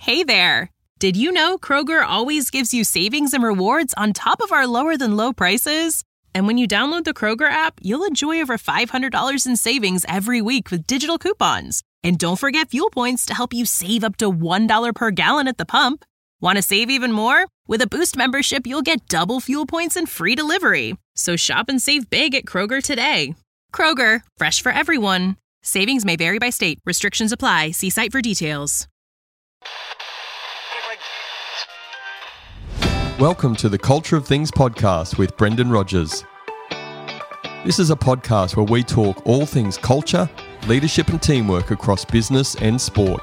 Hey there! Did you know Kroger always gives you savings and rewards on top of our lower-than-low prices? And when you download the Kroger app, you'll enjoy over $500 in savings every week with digital coupons. And don't forget fuel points to help you save up to $1 per gallon at the pump. Want to save even more? With a Boost membership, you'll get double fuel points and free delivery. So shop and save big at Kroger today. Kroger, fresh for everyone. Savings may vary by state. Restrictions apply. See site for details. Welcome to the Culture of Things podcast with Brendan Rogers. This is a podcast where we talk all things culture, leadership and teamwork across business and sport.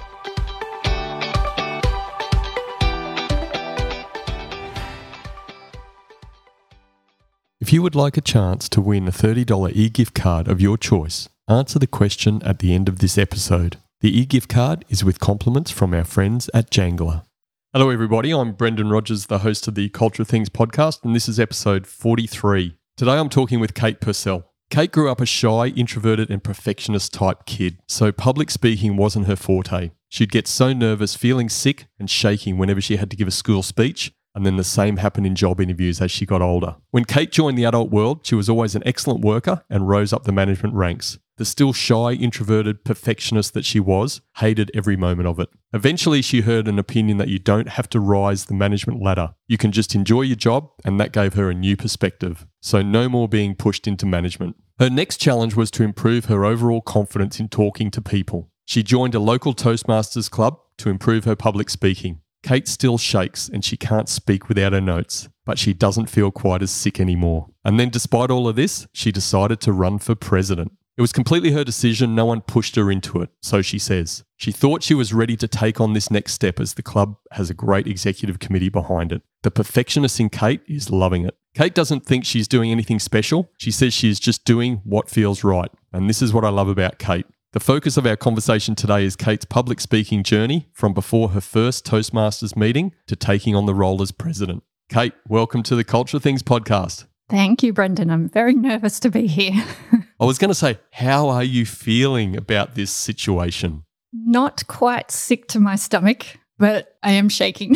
If you would like a chance to win a $30 e-gift card of your choice, answer the question at the end of this episode. The e-gift card is with compliments from our friends at Jangler. Hello everybody, I'm Brendan Rogers, the host of the Culture of Things podcast, and this is episode 43. Today I'm talking with Kate Purcell. Kate grew up a shy, introverted and perfectionist type kid, so public speaking wasn't her forte. She'd get so nervous, feeling sick and shaking whenever she had to give a school speech, and then the same happened in job interviews as she got older. When Kate joined the adult world, she was always an excellent worker and rose up the management ranks. The still shy, introverted perfectionist that she was hated every moment of it. Eventually, she heard an opinion that you don't have to rise the management ladder. You can just enjoy your job, and that gave her a new perspective. So no more being pushed into management. Her next challenge was to improve her overall confidence in talking to people. She joined a local Toastmasters club to improve her public speaking. Kate still shakes and she can't speak without her notes, but she doesn't feel quite as sick anymore. And then despite all of this, she decided to run for president. It was completely her decision, no one pushed her into it, so she says. She thought she was ready to take on this next step as the club has a great executive committee behind it. The perfectionist in Kate is loving it. Kate doesn't think she's doing anything special. She says she's just doing what feels right. And this is what I love about Kate. The focus of our conversation today is Kate's public speaking journey from before her first Toastmasters meeting to taking on the role as president. Kate, welcome to the Culture of Things podcast. Thank you, Brendan. I'm very nervous to be here. I was going to say, how are you feeling about this situation? Not quite sick to my stomach, but I am shaking.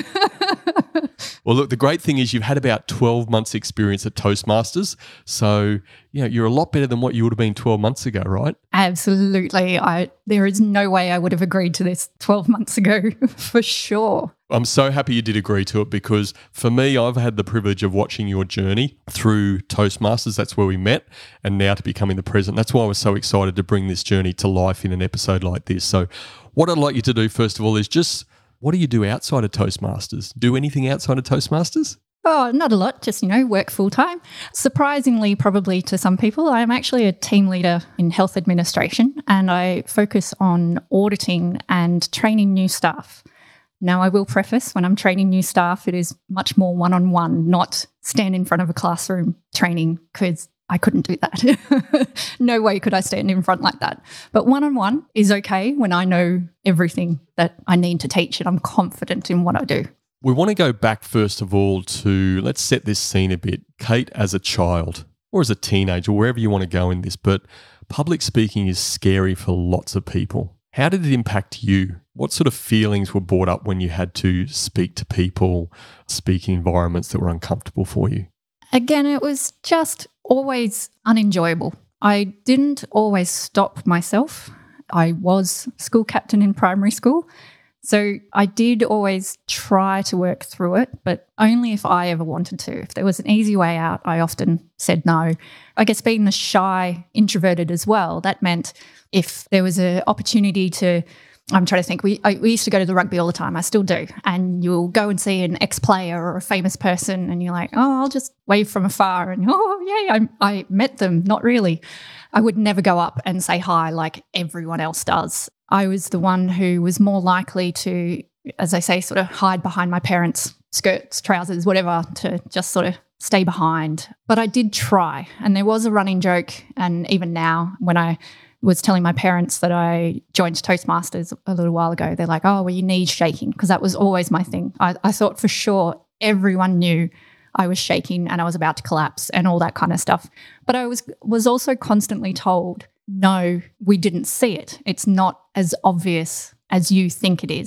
Well, look, the great thing is you've had about 12 months experience at Toastmasters. So, you're a lot better than what you would have been 12 months ago, right? Absolutely. There is no way I would have agreed to this 12 months ago, for sure. I'm so happy you did agree to it because for me, I've had the privilege of watching your journey through Toastmasters. That's where we met, and now to becoming the president. That's why I was so excited to bring this journey to life in an episode like this. So what I'd like you to do, first of all, is just, what do you do outside of Toastmasters? Do anything outside of Toastmasters? Oh, not a lot, just, work full-time. Surprisingly, probably to some people, I'm actually a team leader in health administration, and I focus on auditing and training new staff. Now, I will preface, when I'm training new staff, it is much more one-on-one, not stand in front of a classroom training, because I couldn't do that. No way could I stand in front like that. But one-on-one is okay when I know everything that I need to teach and I'm confident in what I do. We want to go back, first of all, to, let's set this scene a bit. Kate as a child or as a teenager, wherever you want to go in this, but public speaking is scary for lots of people. How did it impact you? What sort of feelings were brought up when you had to speak to people, speak in environments that were uncomfortable for you? Again, it was just always unenjoyable. I didn't always stop myself. I was school captain in primary school, so I did always try to work through it, but only if I ever wanted to. If there was an easy way out, I often said no. I guess being the shy, introverted as well, that meant if there was an opportunity to, I'm trying to think, we used to go to the rugby all the time, I still do, and you'll go and see an ex-player or a famous person and you're like, oh, I'll just wave from afar and, oh, yeah, I met them. Not really. I would never go up and say hi like everyone else does. I was the one who was more likely to, as I say, sort of hide behind my parents' skirts, trousers, whatever, to just sort of stay behind. But I did try, and there was a running joke, and even now when I was telling my parents that I joined Toastmasters a little while ago, they're like, oh, were your knees shaking? Because that was always my thing. I thought for sure everyone knew I was shaking and I was about to collapse and all that kind of stuff. But I was also constantly told, no, we didn't see it. It's not as obvious as you think it is.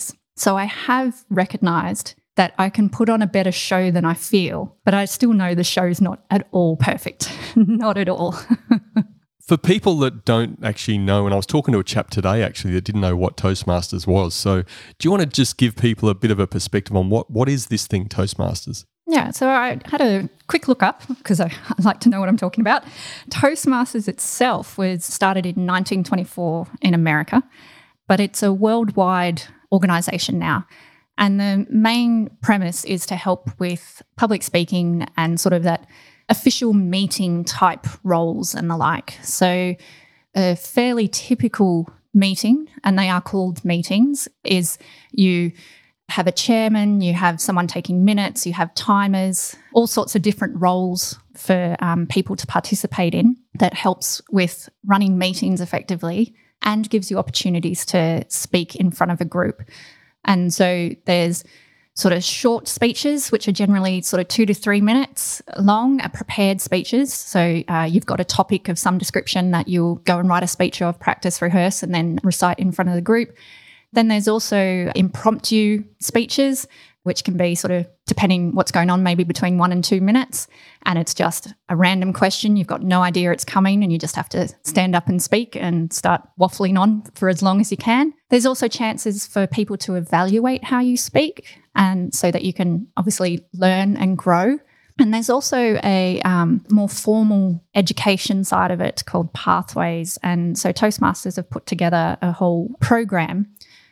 So I have recognised that I can put on a better show than I feel, but I still know the show's not at all perfect. Not at all. For people that don't actually know, and I was talking to a chap today actually that didn't know what Toastmasters was. So do you want to just give people a bit of a perspective on what is this thing, Toastmasters? Yeah, so I had a quick look up because I like to know what I'm talking about. Toastmasters itself was started in 1924 in America, but it's a worldwide organisation now. And the main premise is to help with public speaking and sort of that official meeting type roles and the like. So a fairly typical meeting, and they are called meetings, is you have a chairman, you have someone taking minutes, you have timers, all sorts of different roles for people to participate in that helps with running meetings effectively and gives you opportunities to speak in front of a group. And so there's sort of short speeches, which are generally sort of 2 to 3 minutes long, prepared speeches. So you've got a topic of some description that you'll go and write a speech of, practice, rehearse, and then recite in front of the group. Then there's also impromptu speeches, which can be sort of, depending what's going on, maybe between 1 and 2 minutes. And it's just a random question. You've got no idea it's coming and you just have to stand up and speak and start waffling on for as long as you can. There's also chances for people to evaluate how you speak, and so that you can obviously learn and grow. And there's also a more formal education side of it called Pathways. And so Toastmasters have put together a whole program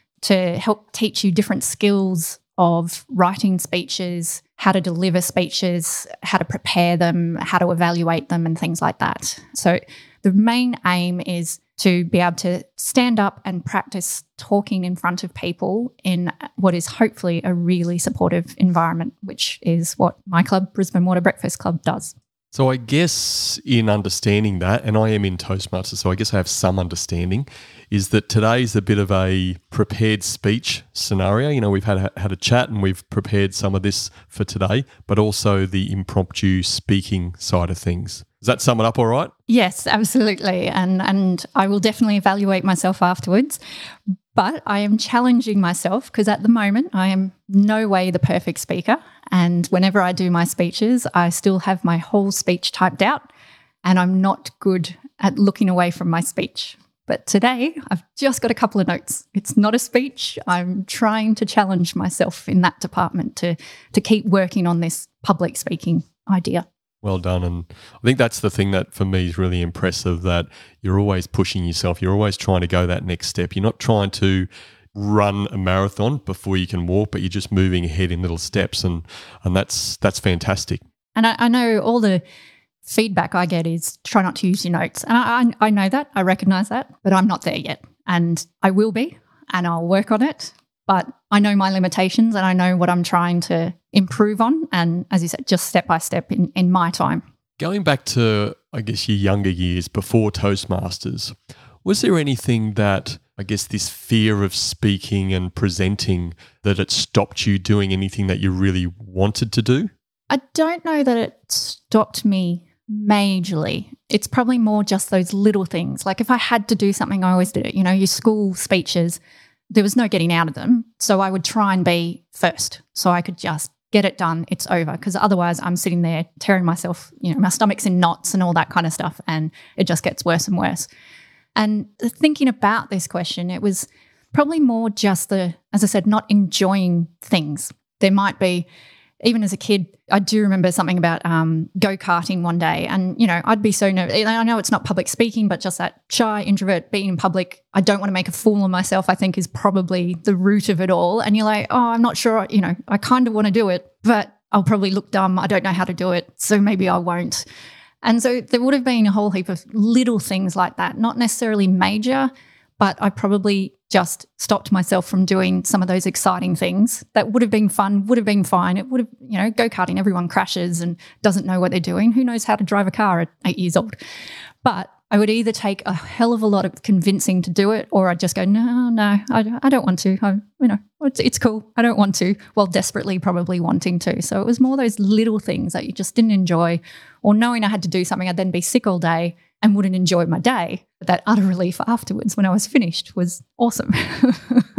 to help teach you different skills of writing speeches, how to deliver speeches, how to prepare them, how to evaluate them, and things like that. So the main aim is to be able to stand up and practice talking in front of people in what is hopefully a really supportive environment, which is what my club, Brisbane Water Breakfast Club, does. So I guess in understanding that, and I am in Toastmasters, so I guess I have some understanding, is that today's a bit of a prepared speech scenario. You know, we've had a chat and we've prepared some of this for today, but also the impromptu speaking side of things. Does that sum it up all right? Yes, absolutely. And I will definitely evaluate myself afterwards. But I am challenging myself because at the moment I am no way the perfect speaker. And whenever I do my speeches, I still have my whole speech typed out and I'm not good at looking away from my speech. But today I've just got a couple of notes. It's not a speech. I'm trying to challenge myself in that department to keep working on this public speaking idea. Well done. And I think that's the thing that for me is really impressive, that you're always pushing yourself. You're always trying to go that next step. You're not trying to run a marathon before you can walk, but you're just moving ahead in little steps. And that's fantastic. And I know all the feedback I get is try not to use your notes. And I know that. I recognise that. But I'm not there yet. And I will be. And I'll work on it. But I know my limitations and I know what I'm trying to improve on. And as you said, just step by step in my time. Going back to, I guess, your younger years before Toastmasters, was there anything that, I guess, this fear of speaking and presenting, that it stopped you doing anything that you really wanted to do? I don't know that it stopped me majorly. It's probably more just those little things. Like if I had to do something, I always did it. You know, your school speeches, there was no getting out of them. So I would try and be first so I could just get it done. It's over. Because otherwise I'm sitting there tearing myself, you know, my stomach's in knots and all that kind of stuff. And it just gets worse and worse. And thinking about this question, it was probably more just as I said, not enjoying things. There might be, even as a kid, I do remember something about go-karting one day. And, you know, I'd be so nervous. I know it's not public speaking, but just that shy introvert being in public, I don't want to make a fool of myself, I think is probably the root of it all. And you're like, oh, I'm not sure, you know, I kind of want to do it, but I'll probably look dumb. I don't know how to do it, so maybe I won't. And so there would have been a whole heap of little things like that, not necessarily major, but I probably just stopped myself from doing some of those exciting things that would have been fun, would have been fine. It would have, you know, go-karting, everyone crashes and doesn't know what they're doing. Who knows how to drive a car at 8 years old? But I would either take a hell of a lot of convincing to do it, or I'd just go, no, I don't want to. It's cool. I don't want to, while desperately probably wanting to. So it was more those little things that you just didn't enjoy, or knowing I had to do something, I'd then be sick all day and wouldn't enjoy my day. But that utter relief afterwards when I was finished was awesome.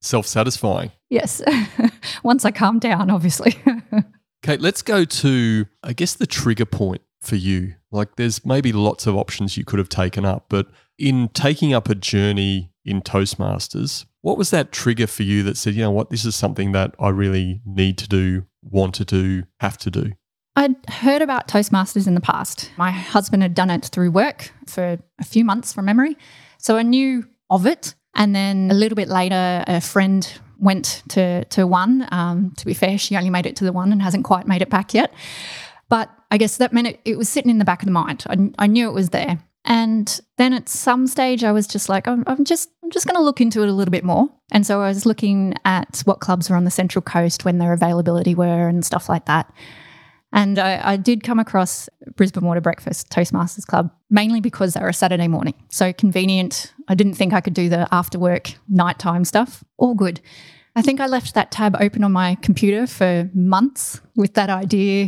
self-satisfying. Yes. Once I calm down, obviously. Kate, let's go to, I guess, the trigger point for you. Like there's maybe lots of options you could have taken up, but in taking up a journey in Toastmasters, what was that trigger for you that said, you know what, this is something that I really need to do, want to do, have to do? I'd heard about Toastmasters in the past. My husband had done it through work for a few months from memory. So I knew of it. And then a little bit later, a friend went to one. To be fair, she only made it to the one and hasn't quite made it back yet. But I guess that meant it was sitting in the back of the mind. I knew it was there. And then at some stage I was just like, I'm just going to look into it a little bit more. And so I was looking at what clubs were on the Central Coast, when their availability were and stuff like that. And I did come across Brisbane Water Breakfast Toastmasters Club, mainly because they were a Saturday morning. So convenient. I didn't think I could do the after work nighttime stuff. All good. I think I left that tab open on my computer for months with that idea.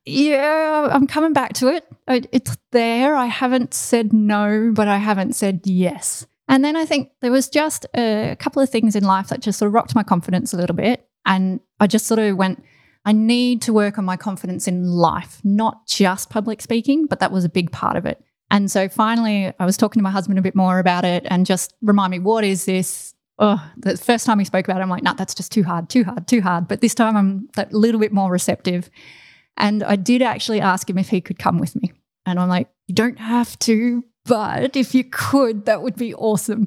Yeah, I'm coming back to it. It's there. I haven't said no, but I haven't said yes. And then I think there was just a couple of things in life that just sort of rocked my confidence a little bit. And I just sort of went, I need to work on my confidence in life, not just public speaking, but that was a big part of it. And so finally I was talking to my husband a bit more about it and just remind me, what is this? Oh, the first time we spoke about it, I'm like, no, that's just too hard. But this time I'm that little bit more receptive. And I did actually ask him if he could come with me. And I'm like, you don't have to, but if you could, that would be awesome.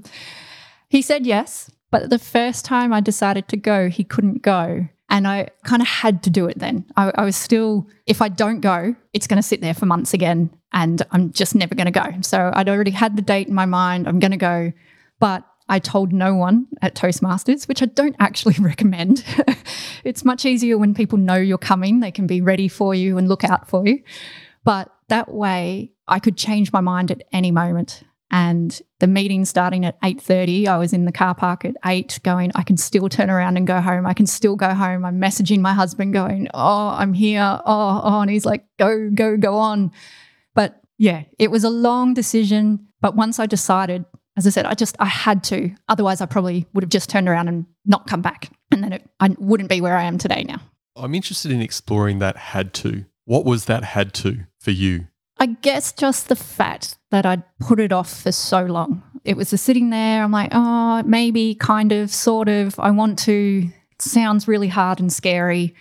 He said yes, but the first time I decided to go, he couldn't go. And I kind of had to do it then. I was still, if I don't go, it's going to sit there for months again and I'm just never going to go. So I'd already had the date in my mind, I'm going to go, but I told no one at Toastmasters, which I don't actually recommend. It's much easier when people know you're coming. They can be ready for you and look out for you. But that way I could change my mind at any moment. And the meeting starting at 8:30, I was in the car park at 8 going, I can still turn around and go home. I can still go home. I'm messaging my husband going, oh, I'm here. Oh, and he's like, go on. But yeah, it was a long decision. But once I decided, as I said, I had to. Otherwise, I probably would have just turned around and not come back. And then I wouldn't be where I am today now. I'm interested in exploring that had to. What was that had to for you? I guess just the fact that I'd put it off for so long. It was just sitting there. I'm like, oh, maybe, kind of, sort of. I want to. It sounds really hard and scary.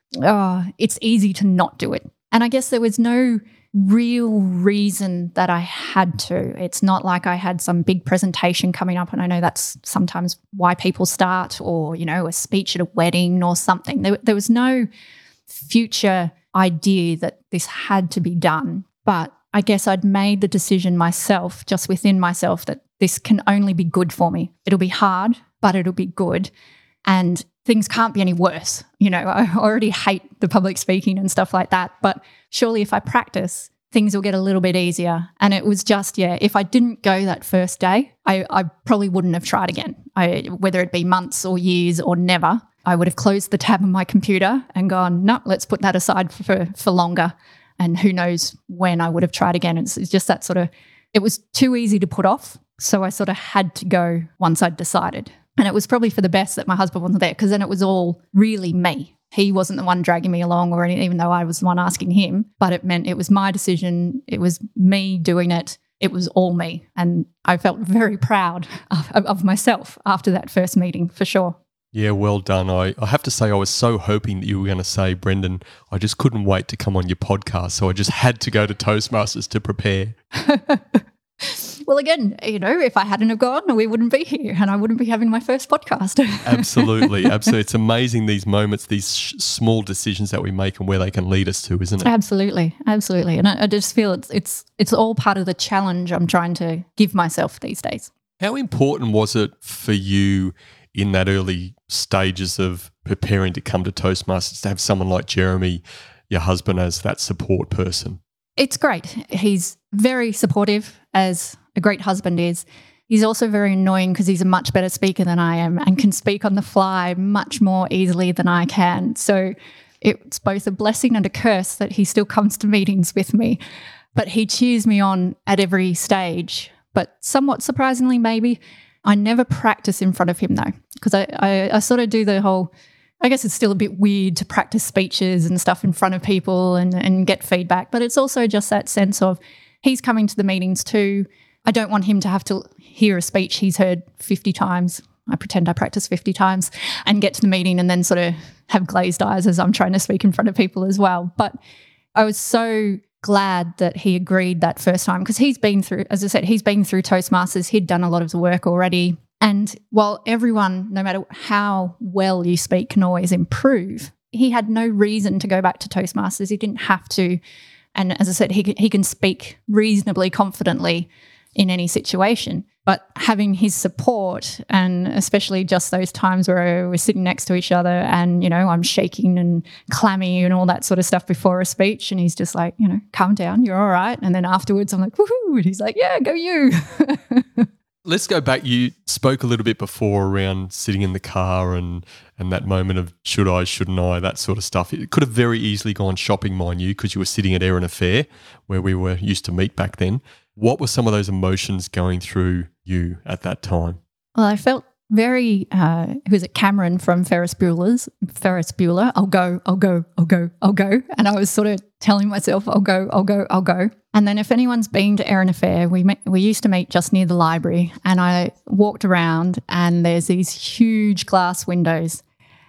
Oh, it's easy to not do it. And I guess there was no real reason that I had to. It's not like I had some big presentation coming up, and I know that's sometimes why people start, or, you know, a speech at a wedding or something. There was no future idea that this had to be done. But I guess I'd made the decision myself, just within myself, that this can only be good for me. It'll be hard, but it'll be good. And things can't be any worse. You know, I already hate the public speaking and stuff like that. But surely if I practice, things will get a little bit easier. And it was just, if I didn't go that first day, I probably wouldn't have tried again. Whether it be months or years or never, I would have closed the tab on my computer and gone, no, let's put that aside for longer. And who knows when I would have tried again. It's just that sort of, it was too easy to put off. So I sort of had to go once I'd decided. And it was probably for the best that my husband wasn't there, because then it was all really me. He wasn't the one dragging me along or anything, even though I was the one asking him. But it meant it was my decision. It was me doing it. It was all me. And I felt very proud of myself after that first meeting, for sure. Yeah, well done. I have to say I was so hoping that you were going to say, Brendan, I just couldn't wait to come on your podcast, so I just had to go to Toastmasters to prepare. Well, again, you know, if I hadn't have gone, we wouldn't be here and I wouldn't be having my first podcast. Absolutely. It's amazing, these moments, these small decisions that we make and where they can lead us to, isn't it? Absolutely. And I just feel it's all part of the challenge I'm trying to give myself these days. How important was it for you in that early stages of preparing to come to Toastmasters to have someone like Jeremy, your husband, as that support person? It's great. He's very supportive, as a great husband is. He's also very annoying because he's a much better speaker than I am and can speak on the fly much more easily than I can. So it's both a blessing and a curse that he still comes to meetings with me. But he cheers me on at every stage. But somewhat surprisingly, maybe, I never practice in front of him though, because I sort of do the whole, I guess it's still a bit weird to practice speeches and stuff in front of people and get feedback, but it's also just that sense of he's coming to the meetings too. I don't want him to have to hear a speech he's heard 50 times. I pretend I practice 50 times and get to the meeting and then sort of have glazed eyes as I'm trying to speak in front of people as well. But I was so glad that he agreed that first time, because he's been through, as I said, he's been through Toastmasters. He'd done a lot of the work already. And while everyone, no matter how well you speak, can always improve, he had no reason to go back to Toastmasters. He didn't have to. And as I said, he can speak reasonably confidently in any situation. But having his support, and especially just those times where we're sitting next to each other and, you know, I'm shaking and clammy and all that sort of stuff before a speech, and he's just like, you know, calm down, you're all right. And then afterwards I'm like, woohoo, and he's like, yeah, go you. Let's go back. You spoke a little bit before around sitting in the car and that moment of should I, shouldn't I, that sort of stuff. It could have very easily gone shopping, mind you, because you were sitting at Erina Fair where we were used to meet back then. What were some of those emotions going through you at that time? Well, I felt very, who is it, Cameron from Ferris Bueller, I'll go. And I was sort of telling myself, I'll go. And then if anyone's been to Erina Fair, we used to meet just near the library, and I walked around and there's these huge glass windows.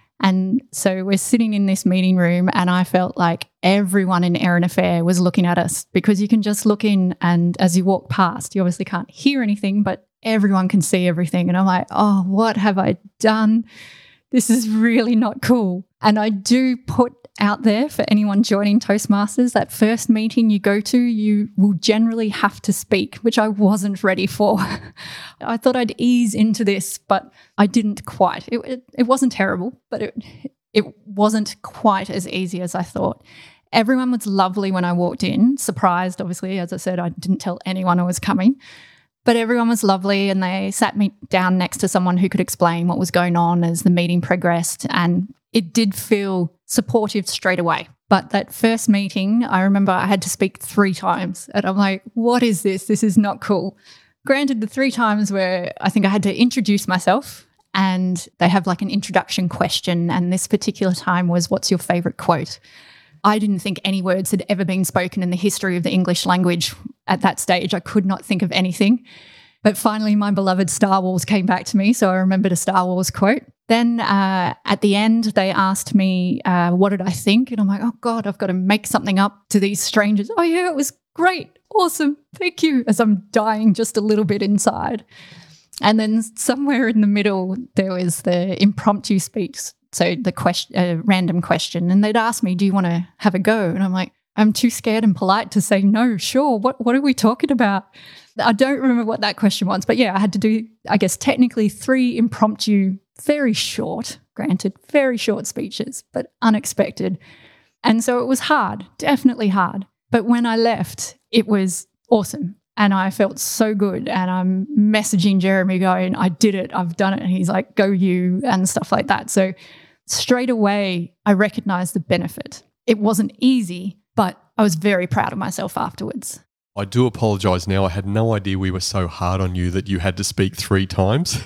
And so we're sitting in this meeting room and I felt like everyone in Erina Fair was looking at us, because you can just look in and as you walk past, you obviously can't hear anything, but everyone can see everything. And I'm like, oh, what have I done? This is really not cool. And I do put out there for anyone joining Toastmasters, that first meeting you go to, you will generally have to speak, which I wasn't ready for. I thought I'd ease into this, but I didn't quite. It wasn't terrible, but it wasn't quite as easy as I thought. Everyone was lovely when I walked in, surprised, obviously. As I said, I didn't tell anyone I was coming. But everyone was lovely, and they sat me down next to someone who could explain what was going on as the meeting progressed, and it did feel supportive straight away. But that first meeting, I remember I had to speak 3 times, and I'm like, what is this? This is not cool. Granted, the 3 times where I think I had to introduce myself, and they have like an introduction question, and this particular time was, what's your favourite quote? I didn't think any words had ever been spoken in the history of the English language at that stage. I could not think of anything. But finally, my beloved Star Wars came back to me, so I remembered a Star Wars quote. Then at the end, they asked me, what did I think? And I'm like, oh, God, I've got to make something up to these strangers. Oh, yeah, it was great. Awesome. Thank you. As I'm dying just a little bit inside. And then somewhere in the middle, there was the impromptu speech. So the random question, and they'd ask me, do you want to have a go? And I'm like, I'm too scared and polite to say no, sure. What are we talking about? I don't remember what that question was, but yeah, I had to do, I guess, technically 3 impromptu, very short, granted, very short speeches, but unexpected. And so it was hard, definitely hard. But when I left, it was awesome. And I felt so good. And I'm messaging Jeremy going, I did it, I've done it. And he's like, go you, and stuff like that. So straight away, I recognized the benefit. It wasn't easy, but I was very proud of myself afterwards. I do apologise now. I had no idea we were so hard on you that you had to speak 3 times.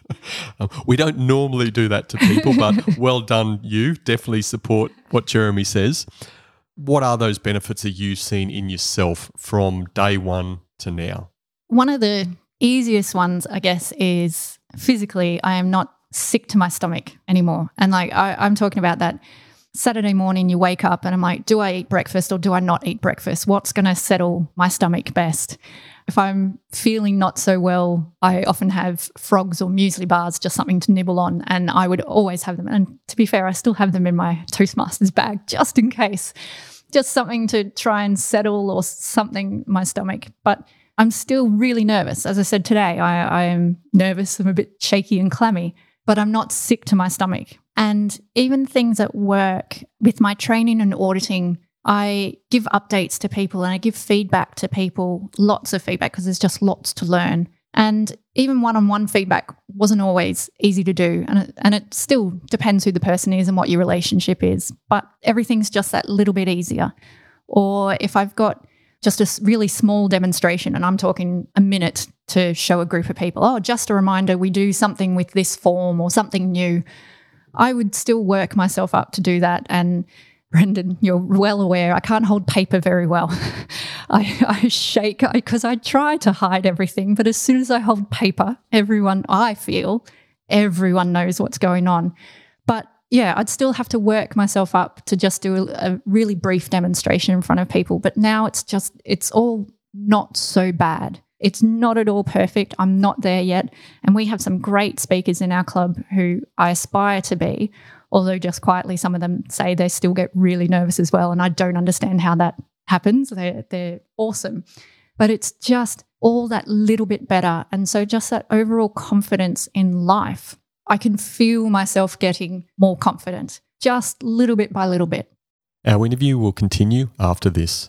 We don't normally do that to people, but well done you. Definitely support what Jeremy says. What are those benefits that you've seen in yourself from day one to now? One of the easiest ones, I guess, is physically I am not sick to my stomach anymore. And like I'm talking about that Saturday morning you wake up and I'm like, do I eat breakfast or do I not eat breakfast? What's going to settle my stomach best? If I'm feeling not so well, I often have frogs or muesli bars, just something to nibble on, and I would always have them. And to be fair, I still have them in my Toastmasters bag just in case. Just something to try and settle or something my stomach. But I'm still really nervous. As I said today, I am nervous. I'm a bit shaky and clammy, but I'm not sick to my stomach. And even things at work with my training and auditing, I give updates to people and I give feedback to people, lots of feedback, because there's just lots to learn. And even one-on-one feedback wasn't always easy to do. And it still depends who the person is and what your relationship is. But everything's just that little bit easier. Or if I've got just a really small demonstration, and I'm talking a minute to show a group of people, oh, just a reminder, we do something with this form or something new, I would still work myself up to do that. And Brendan, you're well aware, I can't hold paper very well. I shake because I try to hide everything, but as soon as I hold paper, everyone knows what's going on. But yeah, I'd still have to work myself up to just do a really brief demonstration in front of people. But now it's all not so bad. It's not at all perfect. I'm not there yet. And we have some great speakers in our club who I aspire to be, although just quietly some of them say they still get really nervous as well. And I don't understand how that happens. They're awesome. But it's just all that little bit better. And so just that overall confidence in life, I can feel myself getting more confident, just little bit by little bit. Our interview will continue after this.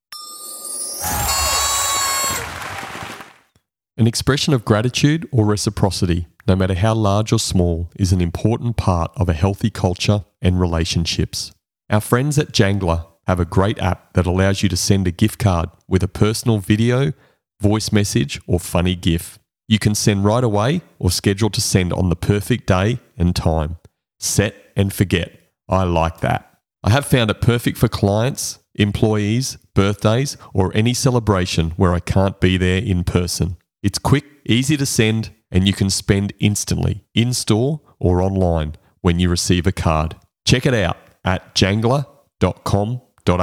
An expression of gratitude or reciprocity, no matter how large or small, is an important part of a healthy culture and relationships. Our friends at Jangler have a great app that allows you to send a gift card with a personal video, voice message, or funny GIF. You can send right away or schedule to send on the perfect day and time. Set and forget. I like that. I have found it perfect for clients, employees, birthdays, or any celebration where I can't be there in person. It's quick, easy to send, and you can spend instantly, in-store or online, when you receive a card. Check it out at jangler.com.au.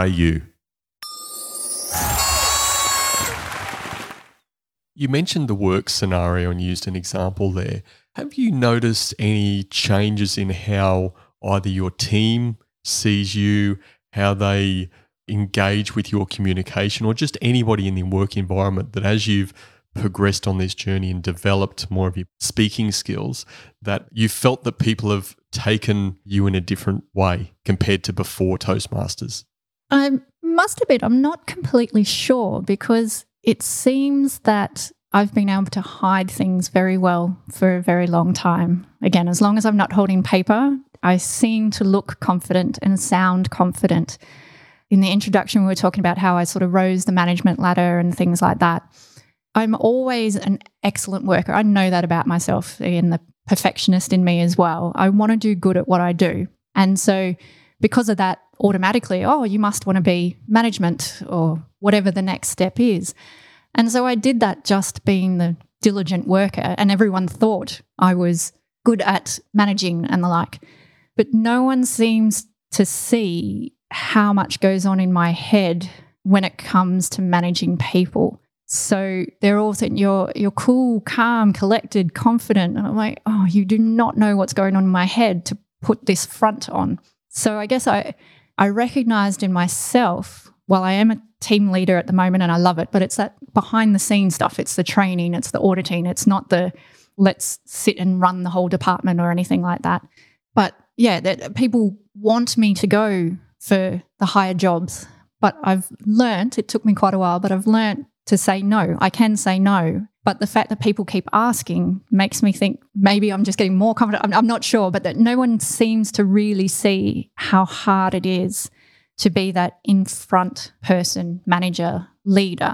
You mentioned the work scenario and used an example there. Have you noticed any changes in how either your team sees you, how they engage with your communication, or just anybody in the work environment, that as you've progressed on this journey and developed more of your speaking skills, that you felt that people have taken you in a different way compared to before Toastmasters? I must admit, I'm not completely sure, because it seems that I've been able to hide things very well for a very long time. Again, as long as I'm not holding paper, I seem to look confident and sound confident. In the introduction, we were talking about how I sort of rose the management ladder and things like that. I'm always an excellent worker. I know that about myself, and the perfectionist in me as well. I want to do good at what I do. And so because of that, automatically, oh, you must want to be management or whatever the next step is. And so I did that, just being the diligent worker, and everyone thought I was good at managing and the like. But no one seems to see how much goes on in my head when it comes to managing people. So they're all saying, you're cool, calm, collected, confident. And I'm like, oh, you do not know what's going on in my head to put this front on. So I guess I recognized in myself, while I am a team leader at the moment and I love it, but it's that behind the scenes stuff. It's the training, it's the auditing. It's not the let's sit and run the whole department or anything like that. But yeah, that people want me to go for the higher jobs. But I've learnt, it took me quite a while, but I've learnt to say no. I can say no. But the fact that people keep asking makes me think maybe I'm just getting more confident. I'm not sure, but that no one seems to really see how hard it is to be that in front person, manager, leader.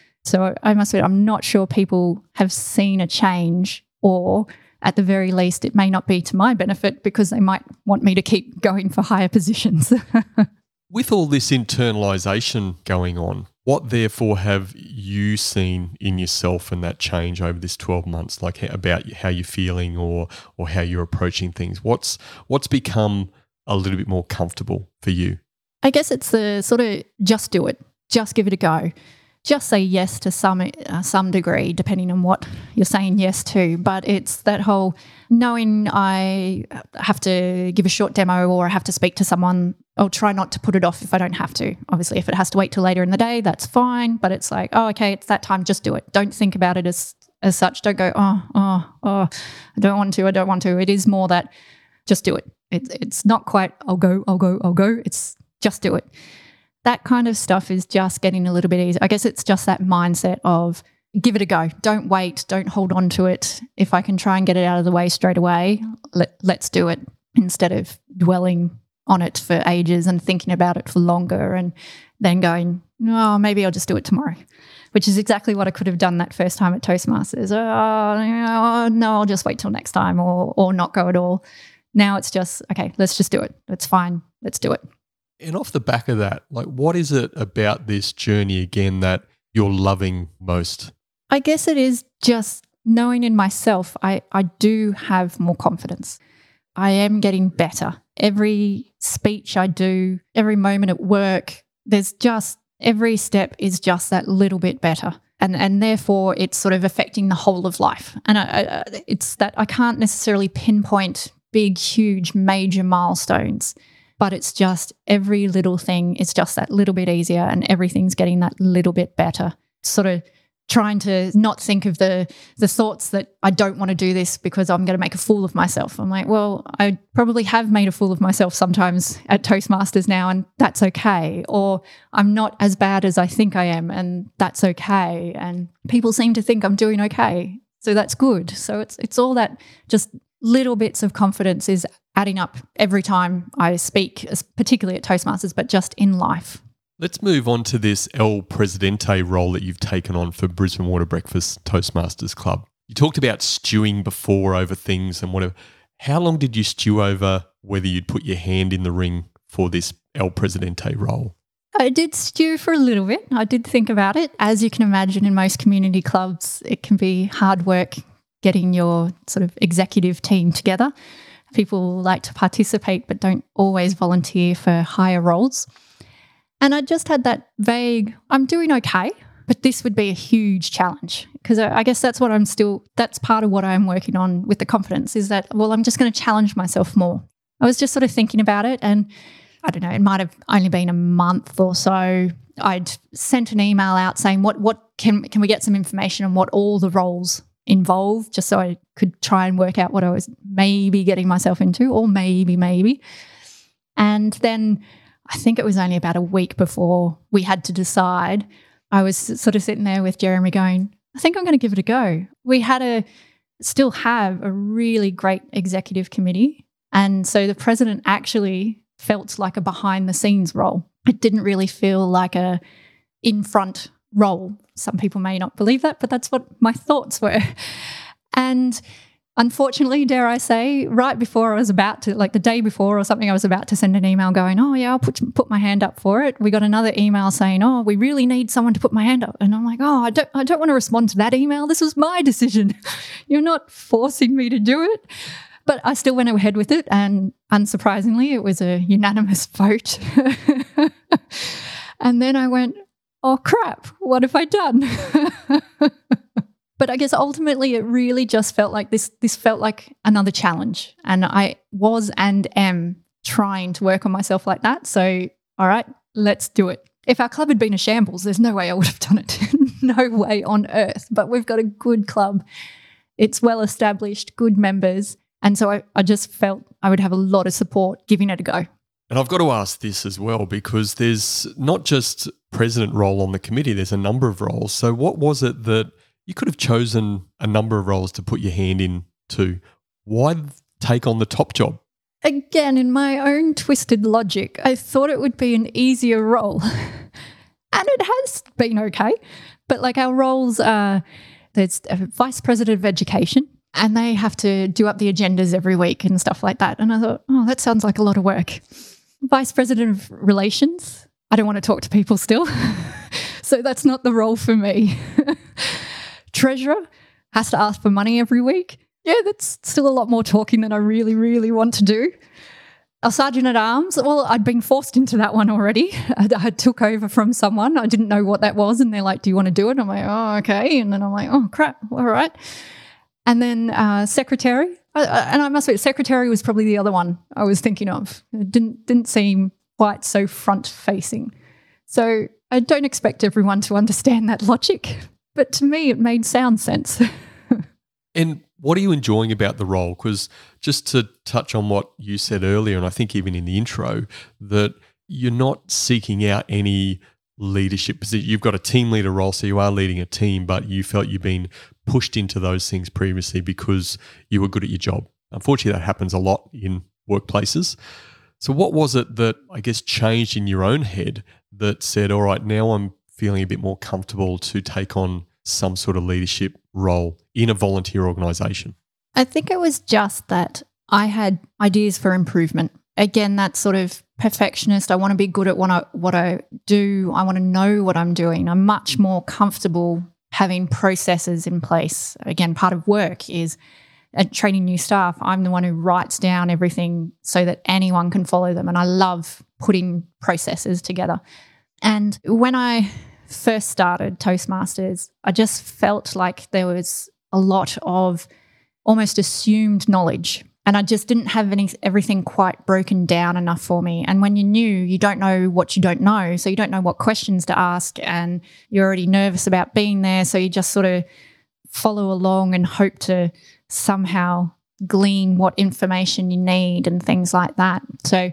So I must admit, I'm not sure people have seen a change, or at the very least, it may not be to my benefit, because they might want me to keep going for higher positions. With all this internalisation going on, what therefore have you seen in yourself and that change over this 12 months, like about how you're feeling or how you're approaching things? What's become a little bit more comfortable for you? I guess it's the sort of just do it, just give it a go. Just say yes to some degree, depending on what you're saying yes to. But it's that whole knowing I have to give a short demo or I have to speak to someone, I'll try not to put it off if I don't have to. Obviously, if it has to wait till later in the day, that's fine. But it's like, oh, okay, it's that time, just do it. Don't think about it as such. Don't go, I don't want to. It is more that just do it. It's not quite, I'll go. It's just do it. That kind of stuff is just getting a little bit easier. I guess it's just that mindset of give it a go. Don't wait. Don't hold on to it. If I can try and get it out of the way straight away, let's do it, instead of dwelling on it for ages and thinking about it for longer and then going, no, maybe I'll just do it tomorrow, which is exactly what I could have done that first time at Toastmasters. No, I'll just wait till next time or not go at all. Now it's just, okay, let's just do it. It's fine. Let's do it. And off the back of that, like, what is it about this journey again that you're loving most? I guess it is just knowing in myself, I do have more confidence. I am getting better. Every speech I do, every moment at work, there's just, every step is just that little bit better. And therefore it's sort of affecting the whole of life. And it's that I can't necessarily pinpoint big, huge, major milestones, but it's just every little thing is just that little bit easier and everything's getting that little bit better. Sort of trying to not think of the thoughts that I don't want to do this because I'm going to make a fool of myself. I'm like, well, I probably have made a fool of myself sometimes at Toastmasters now, and that's okay. Or I'm not as bad as I think I am, and that's okay. And people seem to think I'm doing okay, so that's good. So it's all that just little bits of confidence is adding up every time I speak, particularly at Toastmasters, but just in life. Let's move on to this El Presidente role that you've taken on for Brisbane Water Breakfast Toastmasters Club. You talked about stewing before over things and whatever. How long did you stew over whether you'd put your hand in the ring for this El Presidente role? I did stew for a little bit. I did think about it. As you can imagine, in most community clubs, it can be hard work getting your sort of executive team together. People like to participate but don't always volunteer for higher roles. And I just had that vague, I'm doing okay, but this would be a huge challenge because I guess that's part of what I'm working on with the confidence is that, well, I'm just going to challenge myself more. I was just sort of thinking about it and I don't know, it might have only been a month or so. I'd sent an email out saying what can we get some information on what all the roles involve just so I could try and work out what I was maybe getting myself into or maybe. And then I think it was only about a week before we had to decide. I was sort of sitting there with Jeremy going, I think I'm going to give it a go. We still have a really great executive committee. And so the president actually felt like a behind the scenes role. It didn't really feel like a in front role. Some people may not believe that, but that's what my thoughts were. And unfortunately, dare I say, right before I was about to, like the day before or something, I was about to send an email going, oh yeah, I'll put my hand up for it. We got another email saying, oh, we really need someone to put my hand up. And I'm like, oh, I don't want to respond to that email. This was my decision. You're not forcing me to do it. But I still went ahead with it. And unsurprisingly, it was a unanimous vote. And then I went, oh crap, what have I done? But I guess ultimately it really just felt like this felt like another challenge. And I was and am trying to work on myself like that. So, all right, let's do it. If our club had been a shambles, there's no way I would have done it. No way on earth. But we've got a good club. It's well established, good members. And so I just felt I would have a lot of support giving it a go. And I've got to ask this as well because there's not just president role on the committee, there's a number of roles. So what was it that you could have chosen a number of roles to put your hand into? Why take on the top job? Again, in my own twisted logic, I thought it would be an easier role. And it has been okay. But like our roles are, there's a vice president of education and they have to do up the agendas every week and stuff like that. And I thought, oh, that sounds like a lot of work. Vice president of relations, I don't want to talk to people still. So that's not the role for me. Treasurer has to ask for money every week. Yeah, that's still a lot more talking than I really, really want to do. Our sergeant at arms, well, I'd been forced into that one already. I took over from someone. I didn't know what that was. And they're like, do you want to do it? I'm like, oh, okay. And then I'm like, oh, crap. All right. And then secretary. And I must admit, secretary was probably the other one I was thinking of. It didn't seem quite so front-facing. So I don't expect everyone to understand that logic. But to me, it made sound sense. And what are you enjoying about the role? Because just to touch on what you said earlier, and I think even in the intro, that you're not seeking out any leadership position. You've got a team leader role, so you are leading a team, but you felt you've been pushed into those things previously because you were good at your job. Unfortunately, that happens a lot in workplaces. So what was it that, I guess, changed in your own head that said, all right, now I'm feeling a bit more comfortable to take on some sort of leadership role in a volunteer organisation? I think it was just that I had ideas for improvement. Again, that sort of perfectionist. I want to be good at what I do. I want to know what I'm doing. I'm much more comfortable having processes in place. Again, part of work is training new staff. I'm the one who writes down everything so that anyone can follow them. And I love putting processes together. And when I first started Toastmasters, I just felt like there was a lot of almost assumed knowledge. And I just didn't have everything quite broken down enough for me. And when you're new, you don't know what you don't know. So you don't know what questions to ask, and you're already nervous about being there. So you just sort of follow along and hope to somehow glean what information you need and things like that. So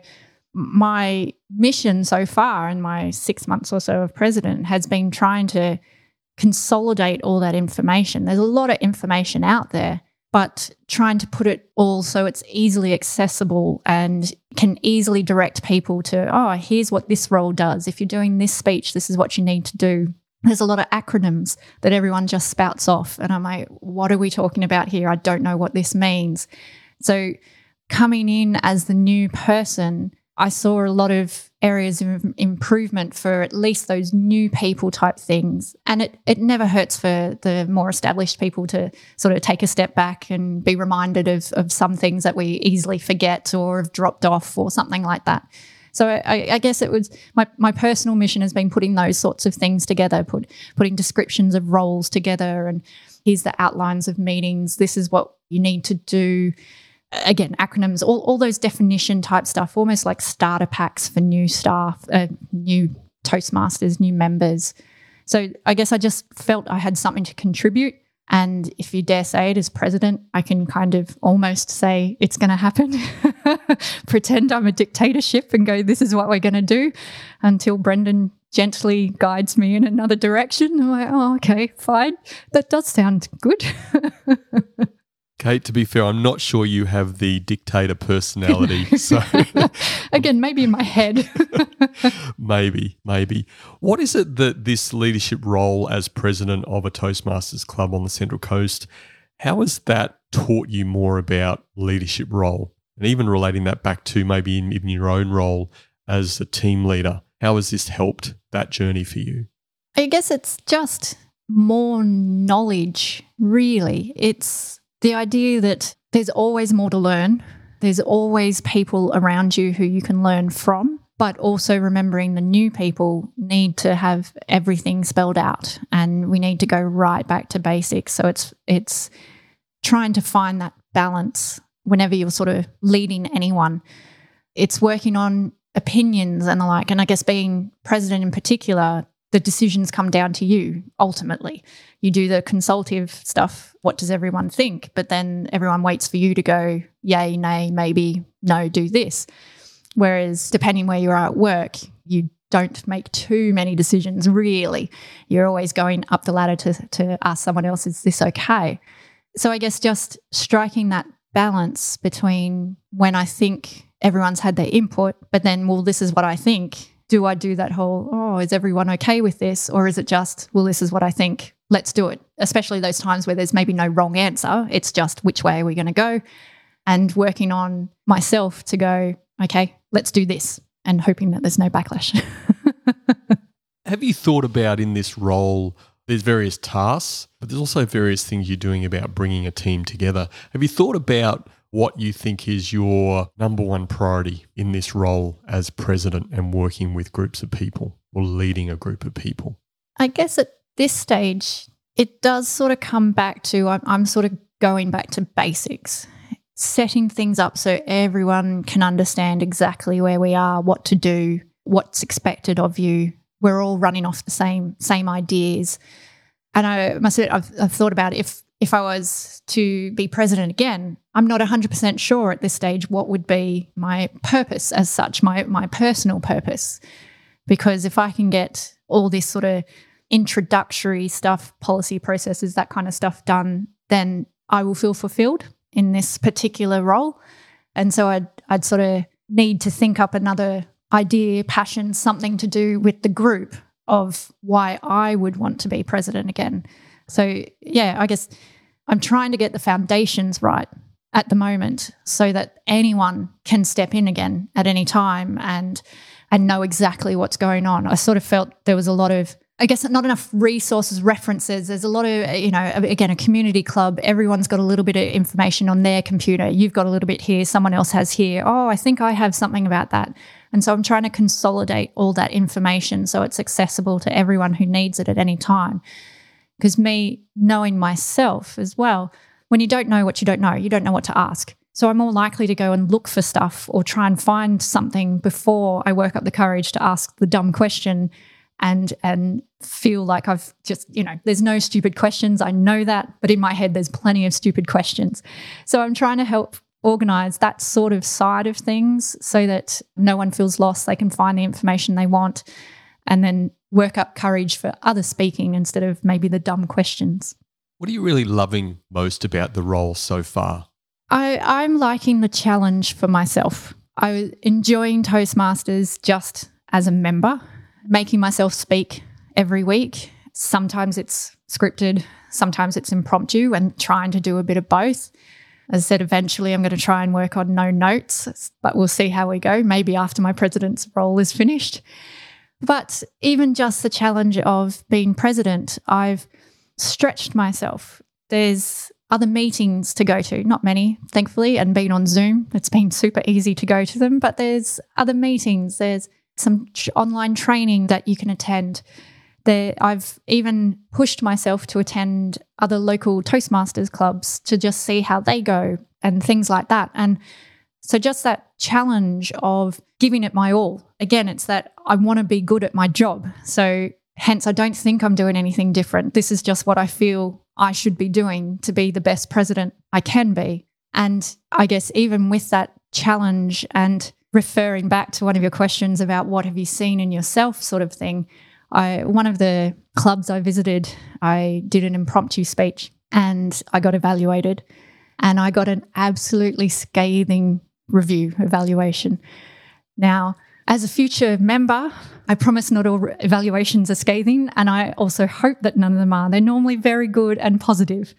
my mission so far in my 6 months or so of president has been trying to consolidate all that information. There's a lot of information out there, but trying to put it all so it's easily accessible and can easily direct people to, oh, here's what this role does. If you're doing this speech, this is what you need to do. There's a lot of acronyms that everyone just spouts off. And I'm like, what are we talking about here? I don't know what this means. So coming in as the new person, I saw a lot of areas of improvement for at least those new people type things. And it never hurts for the more established people to sort of take a step back and be reminded of some things that we easily forget or have dropped off or something like that. So I guess it was my personal mission has been putting those sorts of things together, putting descriptions of roles together, and here's the outlines of meetings. This is what you need to do. Again, acronyms, all those definition type stuff, almost like starter packs for new staff, new Toastmasters, new members. So I guess I just felt I had something to contribute. And if you dare say it, as president, I can kind of almost say it's going to happen, pretend I'm a dictatorship and go, this is what we're going to do, until Brendan gently guides me in another direction. I'm like, oh, okay, fine. That does sound good. Kate, to be fair, I'm not sure you have the dictator personality. So again, maybe in my head. Maybe. What is it that this leadership role as president of a Toastmasters club on the Central Coast, how has that taught you more about leadership role? And even relating that back to maybe in your own role as a team leader, how has this helped that journey for you? I guess it's just more knowledge, really. It's the idea that there's always more to learn. There's always people around you who you can learn from, but also remembering the new people need to have everything spelled out, and we need to go right back to basics. So it's trying to find that balance whenever you're sort of leading anyone. It's working on opinions and the like. And I guess being president in particular, the decisions come down to you ultimately. You do the consultative stuff, what does everyone think? But then everyone waits for you to go, yay, nay, maybe, no, do this. Whereas depending where you are at work, you don't make too many decisions, really. You're always going up the ladder to ask someone else, is this okay? So I guess just striking that balance between when I think everyone's had their input, but then, well, this is what I think. Do I do that whole, oh, is everyone okay with this? Or is it just, well, this is what I think, let's do it. Especially those times where there's maybe no wrong answer. It's just which way are we going to go? And working on myself to go, okay, let's do this, and hoping that there's no backlash. Have you thought about in this role, there's various tasks, but there's also various things you're doing about bringing a team together. Have you thought about what you think is your number one priority in this role as president and working with groups of people or leading a group of people? I guess at this stage, it does sort of come back to, I'm sort of going back to basics, setting things up so everyone can understand exactly where we are, what to do, what's expected of you. We're all running off the same ideas. And I must admit, I've thought about if I was to be president again, I'm not 100% sure at this stage what would be my purpose as such, my personal purpose. Because if I can get all this sort of introductory stuff, policy processes, that kind of stuff done, then I will feel fulfilled in this particular role. And so I'd sort of need to think up another idea, passion, something to do with the group of why I would want to be president again. So, yeah, I guess I'm trying to get the foundations right at the moment so that anyone can step in again at any time and know exactly what's going on. I sort of felt there was a lot of, I guess, not enough resources, references. There's a lot of, again, a community club. Everyone's got a little bit of information on their computer. You've got a little bit here. Someone else has here. Oh, I think I have something about that. And so I'm trying to consolidate all that information so it's accessible to everyone who needs it at any time. Because me knowing myself as well, when you don't know what you don't know what to ask. So I'm more likely to go and look for stuff or try and find something before I work up the courage to ask the dumb question and feel like I've just, there's no stupid questions. I know that, but in my head there's plenty of stupid questions. So I'm trying to help organise that sort of side of things so that no one feels lost. They can find the information they want and then work up courage for other speaking instead of maybe the dumb questions. What are you really loving most about the role so far? I'm liking the challenge for myself. I was enjoying Toastmasters just as a member, making myself speak every week. Sometimes it's scripted, sometimes it's impromptu, and trying to do a bit of both. As I said, eventually I'm going to try and work on no notes, but we'll see how we go, maybe after my president's role is finished. But even just the challenge of being president, I've stretched myself. There's other meetings to go to, not many, thankfully, and being on Zoom, it's been super easy to go to them, but there's other meetings, there's some online training that you can attend. I've even pushed myself to attend other local Toastmasters clubs to just see how they go and things like that. And so just that challenge of giving it my all. Again, it's that I want to be good at my job. So hence, I don't think I'm doing anything different. This is just what I feel I should be doing to be the best president I can be. And I guess even with that challenge and referring back to one of your questions about what have you seen in yourself sort of thing, one of the clubs I visited, I did an impromptu speech and I got evaluated and I got an absolutely scathing evaluation. Now, as a future member, I promise not all evaluations are scathing, and I also hope that none of them are. They're normally very good and positive.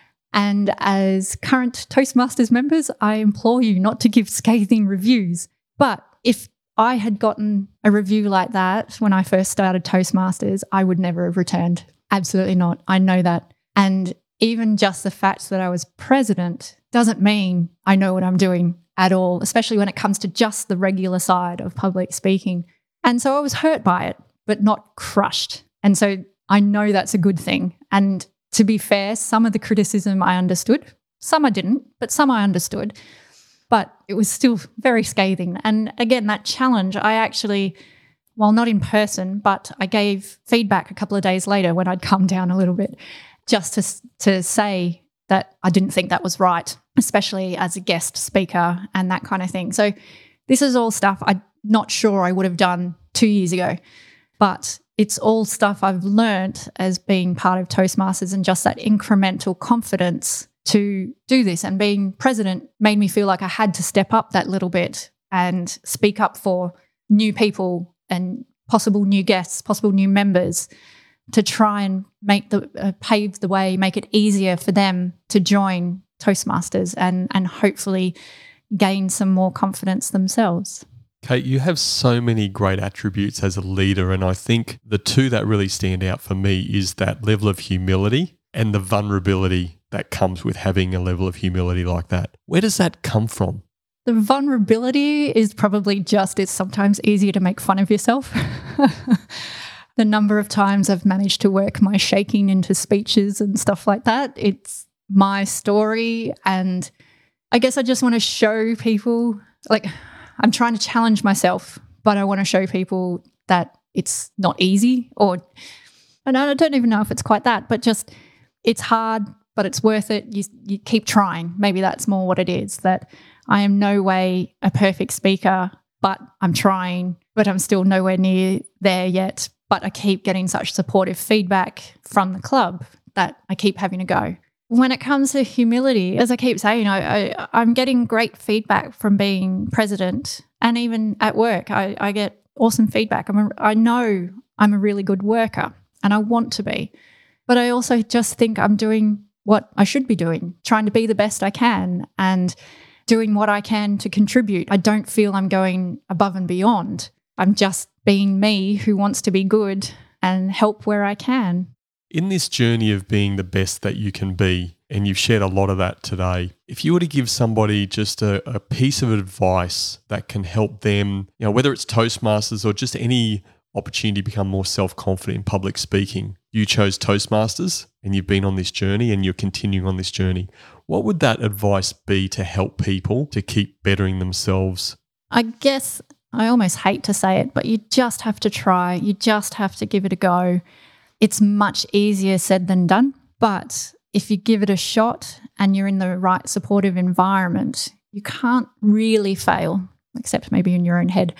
And as current Toastmasters members, I implore you not to give scathing reviews. But if I had gotten a review like that when I first started Toastmasters, I would never have returned. Absolutely not. I know that. And even just the fact that I was president doesn't mean I know what I'm doing at all, especially when it comes to just the regular side of public speaking. And so I was hurt by it, but not crushed. And so I know that's a good thing. And to be fair, some of the criticism I understood, some I didn't, but some I understood. But it was still very scathing. And again, that challenge, I actually, while not in person, but I gave feedback a couple of days later when I'd calmed down a little bit, just to say that I didn't think that was right, especially as a guest speaker and that kind of thing. So this is all stuff I'm not sure I would have done 2 years ago, but it's all stuff I've learnt as being part of Toastmasters and just that incremental confidence to do this. And being president made me feel like I had to step up that little bit and speak up for new people and possible new guests, possible new members, to try and make pave the way, make it easier for them to join Toastmasters and hopefully gain some more confidence themselves. Kate, you have so many great attributes as a leader, and I think the two that really stand out for me is that level of humility and the vulnerability that comes with having a level of humility like that. Where does that come from? The vulnerability is probably just it's sometimes easier to make fun of yourself. The number of times I've managed to work my shaking into speeches and stuff like that, it's my story. And I guess I just want to show people, like, I'm trying to challenge myself, but I want to show people that it's not easy, and I don't even know if it's quite that, but just it's hard, but it's worth it. You keep trying. Maybe that's more what it is, that I am no way a perfect speaker, but I'm trying, but I'm still nowhere near there yet. But I keep getting such supportive feedback from the club that I keep having to go. when it comes to humility, as I keep saying, I'm getting great feedback from being president, and even at work, I get awesome feedback. I know I'm a really good worker, and I want to be, but I also just think I'm doing what I should be doing, trying to be the best I can and doing what I can to contribute. I don't feel I'm going above and beyond. I'm just being me who wants to be good and help where I can. In this journey of being the best that you can be, and you've shared a lot of that today, if you were to give somebody just a piece of advice that can help them, whether it's Toastmasters or just any opportunity to become more self-confident in public speaking, you chose Toastmasters and you've been on this journey and you're continuing on this journey. What would that advice be to help people to keep bettering themselves? I guess I almost hate to say it, but you just have to try. You just have to give it a go. It's much easier said than done, but if you give it a shot and you're in the right supportive environment, you can't really fail, except maybe in your own head.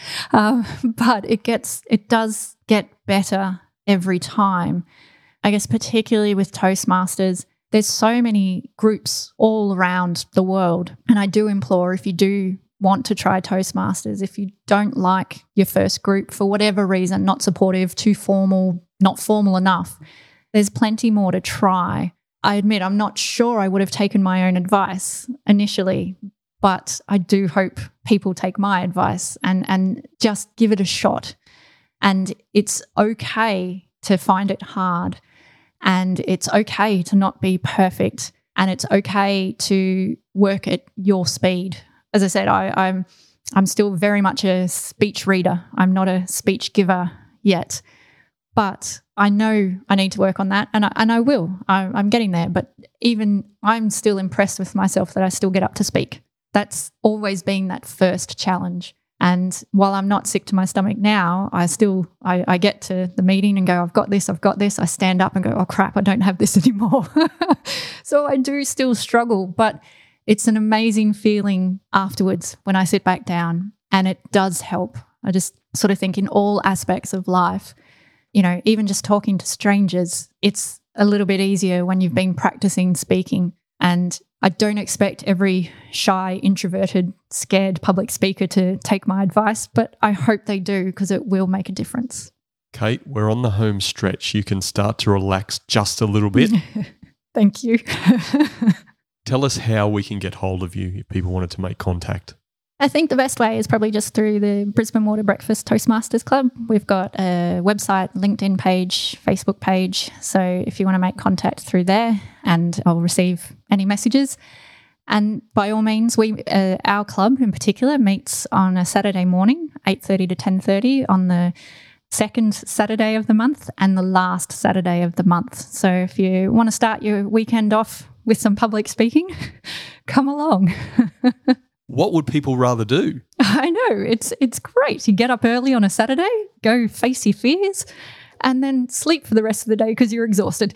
But it does get better every time. I guess particularly with Toastmasters, there's so many groups all around the world, and I do implore, if you do want to try Toastmasters, if you don't like your first group for whatever reason, not supportive, too formal, not formal enough, there's plenty more to try. I admit I'm not sure I would have taken my own advice initially, but I do hope people take my advice and just give it a shot. And it's okay to find it hard, and it's okay to not be perfect, and it's okay to work at your speed. As I said, I'm still very much a speech reader. I'm not a speech giver yet, but I know I need to work on that, and I will. I'm getting there, but even I'm still impressed with myself that I still get up to speak. That's always been that first challenge. And while I'm not sick to my stomach now, I get to the meeting and go, I've got this. I stand up and go, oh crap, I don't have this anymore. So I do still struggle, but it's an amazing feeling afterwards when I sit back down, and it does help. I just sort of think in all aspects of life, even just talking to strangers, it's a little bit easier when you've been practicing speaking. And I don't expect every shy, introverted, scared public speaker to take my advice, but I hope they do, because it will make a difference. Kate, we're on the home stretch. You can start to relax just a little bit. Thank you. Tell us how we can get hold of you if people wanted to make contact. I think the best way is probably just through the Brisbane Water Breakfast Toastmasters Club. We've got a website, LinkedIn page, Facebook page. So if you want to make contact through there, and I'll receive any messages. And by all means, our club in particular meets on a Saturday morning, 8:30 to 10:30 on the second Saturday of the month and the last Saturday of the month. So if you want to start your weekend off with some public speaking, come along. What would people rather do? I know, it's great. You get up early on a Saturday, go face your fears, and then sleep for the rest of the day because you're exhausted.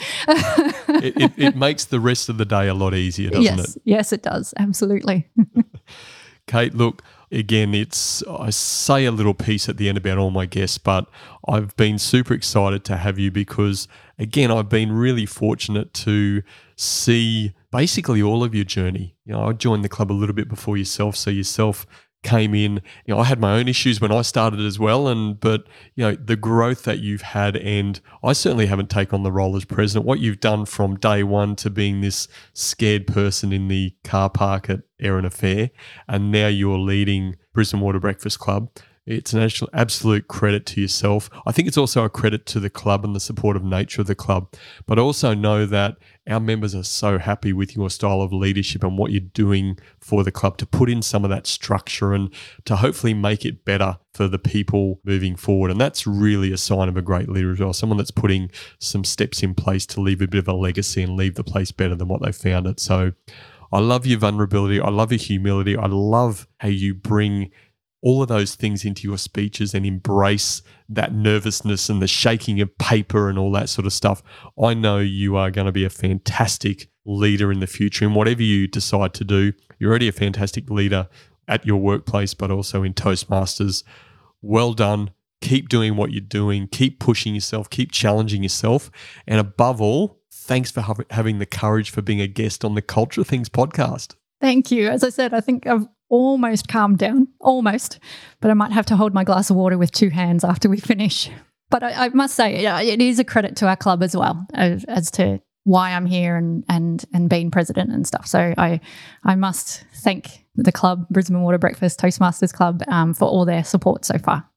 It makes the rest of the day a lot easier, doesn't it? Yes, it does. Absolutely. Kate, look, again, I say a little piece at the end about all my guests, but I've been super excited to have you because, again, I've been really fortunate to see basically all of your journey. I joined the club a little bit before yourself, so yourself came in. I had my own issues when I started as well, but the growth that you've had, and I certainly haven't taken on the role as president. What you've done from day one to being this scared person in the car park at Erina Fair, and now you're leading Brisbane Water Breakfast Club. It's an absolute credit to yourself. I think it's also a credit to the club and the supportive nature of the club. But I also know that our members are so happy with your style of leadership and what you're doing for the club to put in some of that structure and to hopefully make it better for the people moving forward. And that's really a sign of a great leader as well, someone that's putting some steps in place to leave a bit of a legacy and leave the place better than what they found it. So I love your vulnerability. I love your humility. I love how you bring all of those things into your speeches and embrace that nervousness and the shaking of paper and all that sort of stuff. I know you are going to be a fantastic leader in the future. And whatever you decide to do, you're already a fantastic leader at your workplace, but also in Toastmasters. Well done. Keep doing what you're doing. Keep pushing yourself. Keep challenging yourself. And above all, thanks for having the courage for being a guest on the Culture Things podcast. Thank you. As I said, I think I've almost calmed down, but I might have to hold my glass of water with two hands after we finish. But I must say, it is a credit to our club as well as to why I'm here and being president and stuff. So I must thank the club, Brisbane Water Breakfast Toastmasters Club, for all their support so far.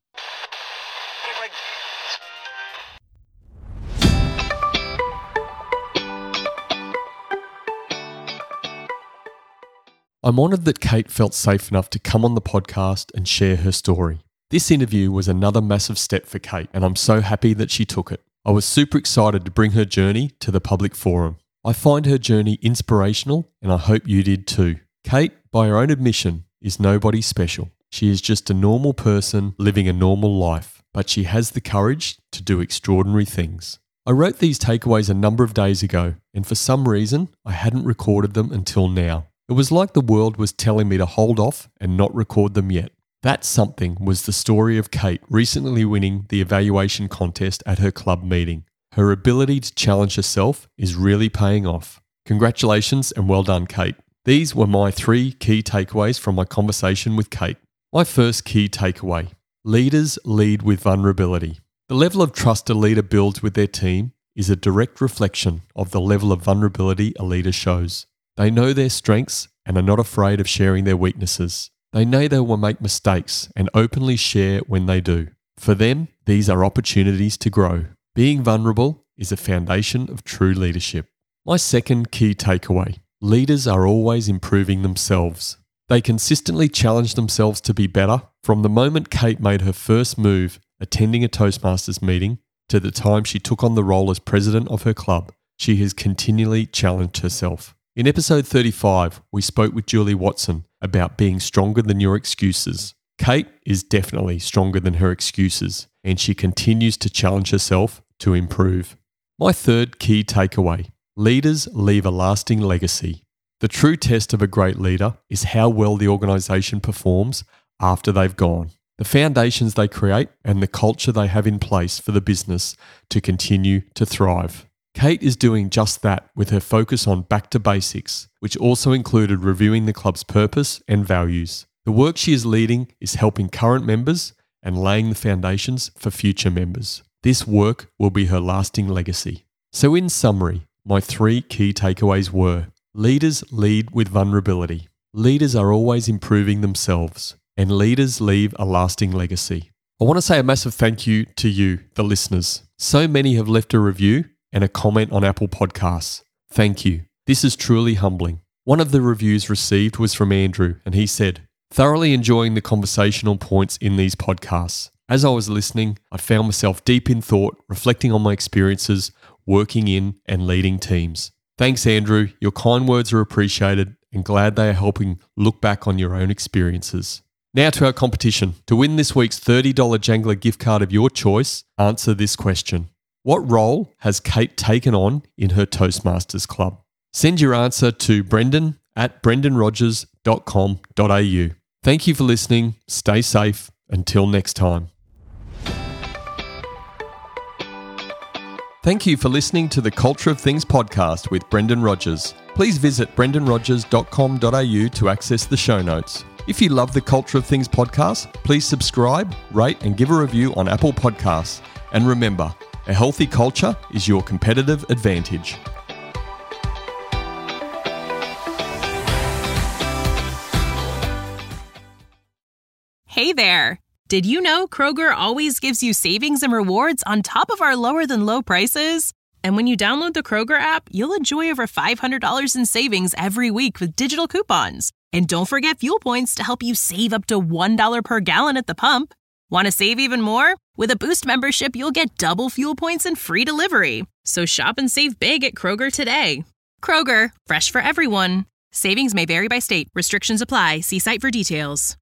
I'm honoured that Kate felt safe enough to come on the podcast and share her story. This interview was another massive step for Kate, and I'm so happy that she took it. I was super excited to bring her journey to the public forum. I find her journey inspirational, and I hope you did too. Kate, by her own admission, is nobody special. She is just a normal person living a normal life, but she has the courage to do extraordinary things. I wrote these takeaways a number of days ago, and for some reason, I hadn't recorded them until now. It was like the world was telling me to hold off and not record them yet. That something was the story of Kate recently winning the evaluation contest at her club meeting. Her ability to challenge herself is really paying off. Congratulations and well done, Kate. These were my 3 key takeaways from my conversation with Kate. My first key takeaway: leaders lead with vulnerability. The level of trust a leader builds with their team is a direct reflection of the level of vulnerability a leader shows. They know their strengths and are not afraid of sharing their weaknesses. They know they will make mistakes and openly share when they do. For them, these are opportunities to grow. Being vulnerable is a foundation of true leadership. My second key takeaway: leaders are always improving themselves. They consistently challenge themselves to be better. From the moment Kate made her first move attending a Toastmasters meeting to the time she took on the role as president of her club, she has continually challenged herself. In episode 35, we spoke with Julie Watson about being stronger than your excuses. Kate is definitely stronger than her excuses, and she continues to challenge herself to improve. My third key takeaway: leaders leave a lasting legacy. The true test of a great leader is how well the organisation performs after they've gone. The foundations they create and the culture they have in place for the business to continue to thrive. Kate is doing just that with her focus on back to basics, which also included reviewing the club's purpose and values. The work she is leading is helping current members and laying the foundations for future members. This work will be her lasting legacy. So in summary, my 3 key takeaways were: leaders lead with vulnerability. Leaders are always improving themselves, and leaders leave a lasting legacy. I want to say a massive thank you to you, the listeners. So many have left a review and a comment on Apple Podcasts. Thank you. This is truly humbling. One of the reviews received was from Andrew, and he said, "Thoroughly enjoying the conversational points in these podcasts. As I was listening, I found myself deep in thought, reflecting on my experiences, working in and leading teams." Thanks, Andrew. Your kind words are appreciated, and glad they are helping look back on your own experiences. Now to our competition. To win this week's $30 Jangler gift card of your choice, answer this question: what role has Kate taken on in her Toastmasters Club? Send your answer to brendan@brendanrogers.com.au. Thank you for listening. Stay safe. Until next time. Thank you for listening to the Culture of Things podcast with Brendan Rogers. Please visit brendanrogers.com.au to access the show notes. If you love the Culture of Things podcast, please subscribe, rate, and give a review on Apple Podcasts. And remember, a healthy culture is your competitive advantage. Hey there! Did you know Kroger always gives you savings and rewards on top of our lower than low prices? And when you download the Kroger app, you'll enjoy over $500 in savings every week with digital coupons. And don't forget fuel points to help you save up to $1 per gallon at the pump. Want to save even more? With a Boost membership, you'll get double fuel points and free delivery. So shop and save big at Kroger today. Kroger, fresh for everyone. Savings may vary by state. Restrictions apply. See site for details.